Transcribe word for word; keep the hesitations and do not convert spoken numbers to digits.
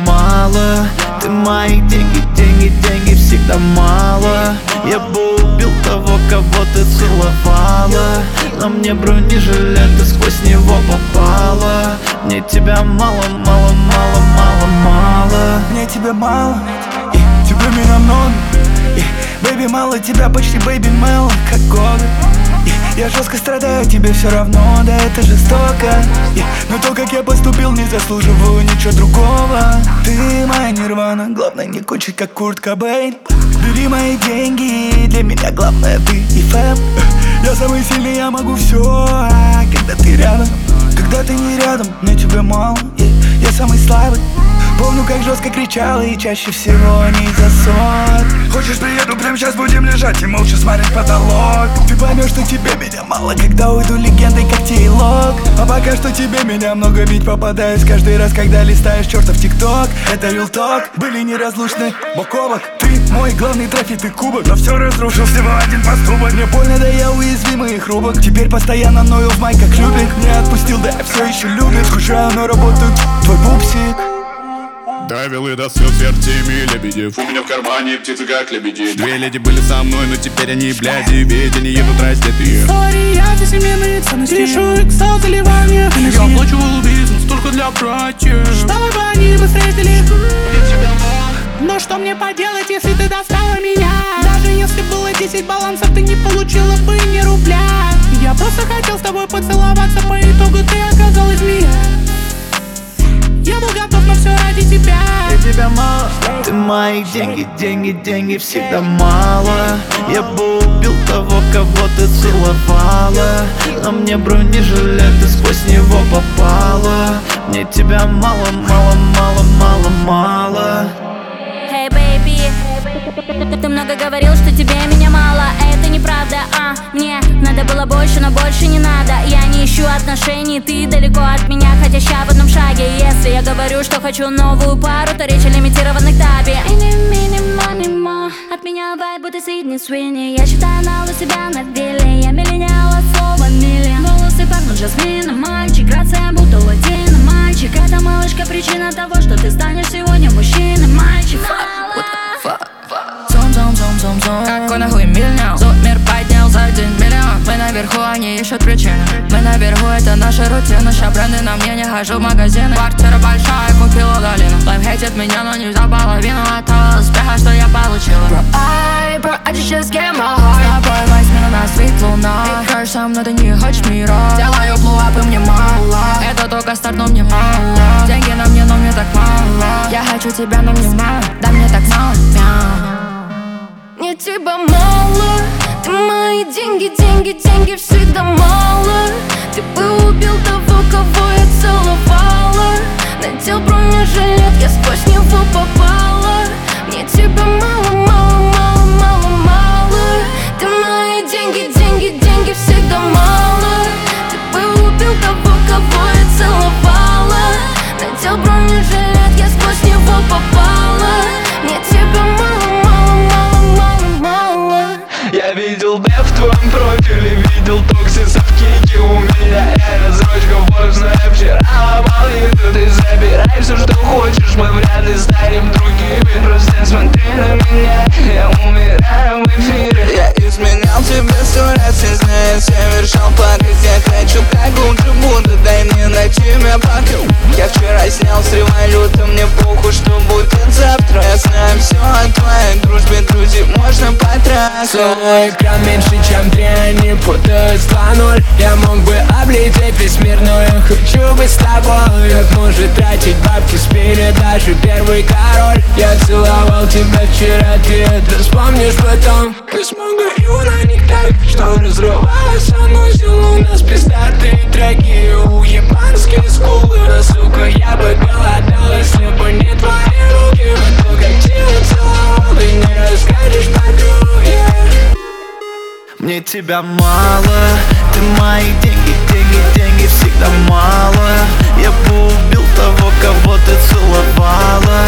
мало. Ты мои деньги, деньги, деньги всегда мало. Я бы убил того, кого ты целовала. На мне бронежилет, ты сквозь него попала. Мне тебя мало, мало, мало, мало, мало. Мне тебя мало, и тебя меня много. Бэйби, мало тебя, почти бэйби мело, как годы. Я жестко страдаю, тебе все равно, да это жестоко. Но то, как я поступил, не заслуживаю ничего другого. Ты моя нирвана, главное не кончить, как Курт Кобейн. Бери мои деньги, для меня главное ты и фэм. Я самый сильный, я могу все, когда ты рядом. Когда ты не рядом, мне тебя мало, я самый слабый. Помню, как жестко кричала, и чаще всего не за ссор. Хочешь, приеду, прямо сейчас будем лежать и молча смотреть потолок. Ты поймешь, что тебе меня мало, когда уйду легендой, как Тейлок. А пока что тебе меня много, ведь попадаюсь каждый раз, когда листаешь чертов ТикТок. Это real talk, были неразлучны бок о бок. Ты мой главный трофей, ты кубок, но все разрушил всего один поступок. Мне больно, да я уязвимый и хрупок. Теперь постоянно ною в май, как любик. Не отпустил, да я все еще любит. Скучаю, но работает твой пупсик. Довел и до слез вертими лебедев. У меня в кармане птицы как лебеди. Две леди были со мной, но теперь они бляди. Ведь они едут раздетые. Сори, я за семейные ценности. Решу иксал заливание. Я оплачивал бизнес только для братьев, чтобы бы они мы встретили. Но что мне поделать, если ты достала меня? Даже если было десять балансов, ты не получила бы ни рубля. Я просто хотел с тобой поцеловаться, по итогу ты оказалась змея. Я был готов на все ради тебя. Я тебя мало, ты мои деньги, деньги, деньги всегда мало. Я бы убил того, кого ты целовала. На мне бронежилет, ты сквозь него попала. Мне тебя мало, мало, мало, мало, мало. Hey baby, ты много говорил, что тебе меня мало. Это неправда, а мне надо было больше, но больше не надо. Я не ищу отношений, ты далеко от меня, хотя ща в одном шаге. Если я говорю, что хочу новую пару, то речь о лимитированных табе. От меня вайб, будто Сидни Свинни. Я считаю на себя на деле. Я миллениал от слова миллион. Волосы пахнут жасмином, мальчик. Грация, будто латино, мальчик. Это малышка, причина того, что ты станешь сегодня мужчиной, мальчик. Какой нахуй миллион? Зод мир поднял за день миллион. Мы наверху, они ищут причины. Мы наверху, это наша рутина. Ща бренды на мне, не хожу в магазины. Квартира большая, купила долину. Лайф хейтит меня, но не взял половину от того успеха, что я получила. Bro, I, bro, I just, just get my heart. Я поймай смену на свет луна. Ты кажешь со мной, ты не хочешь мира. Делаю блуап, и мне мало. Это только старт, но мне мало. Деньги на мне, но мне так мало. Я хочу тебя, но мне мало. Да мне так мало, мяу. Мне тебя мало, ты мои деньги, деньги, деньги всегда мало. Ты бы убил того, кого я целовала. Надел бронежилет, я сквозь него попала. Мне тебя мало, мало, мало, мало, мало. Ты мои деньги, деньги, деньги всегда мало. Ты бы убил того, кого я целовала. Надел бронежилет, я сквозь него попала. Мне тебя мало, мало, мало, мало, мало. Я видел дэп в твоем профиле, видел токсисов кики у меня. Я разрочка поздная, вчера ломал еду. Ты забирай все, что хочешь, мы вряд ли станем другими. Просто смотри на меня, я умираю в эфире. Я изменял тебе сто раз, не знаю, совершал пакость. Я хочу, как лучше буду, дай мне на тебя пока. Я вчера снял с революта, мне похуй, что будет завтра. Я знаю все о твоей дружбе, друзей можно потрахать. Свой экран меньше, чем три, они путают с два ноль. Я мог бы облететь весь мир, но я хочу быть с тобой. Как может тратить бабки, спирит даже первый король. Я целовал тебя вчера, ты это вспомнишь потом. Мы смогу на них так, что разрывалось, санузел. У нас пиздатые треки, уебанские скулы. Но, сука, я бы голодал, если бы не твои руки. Но то, как тебя целовал, ты не расскажешь подруге. Мне тебя мало, ты мои деньги, деньги, деньги всегда мало. Я бы убил того, кого ты целовала.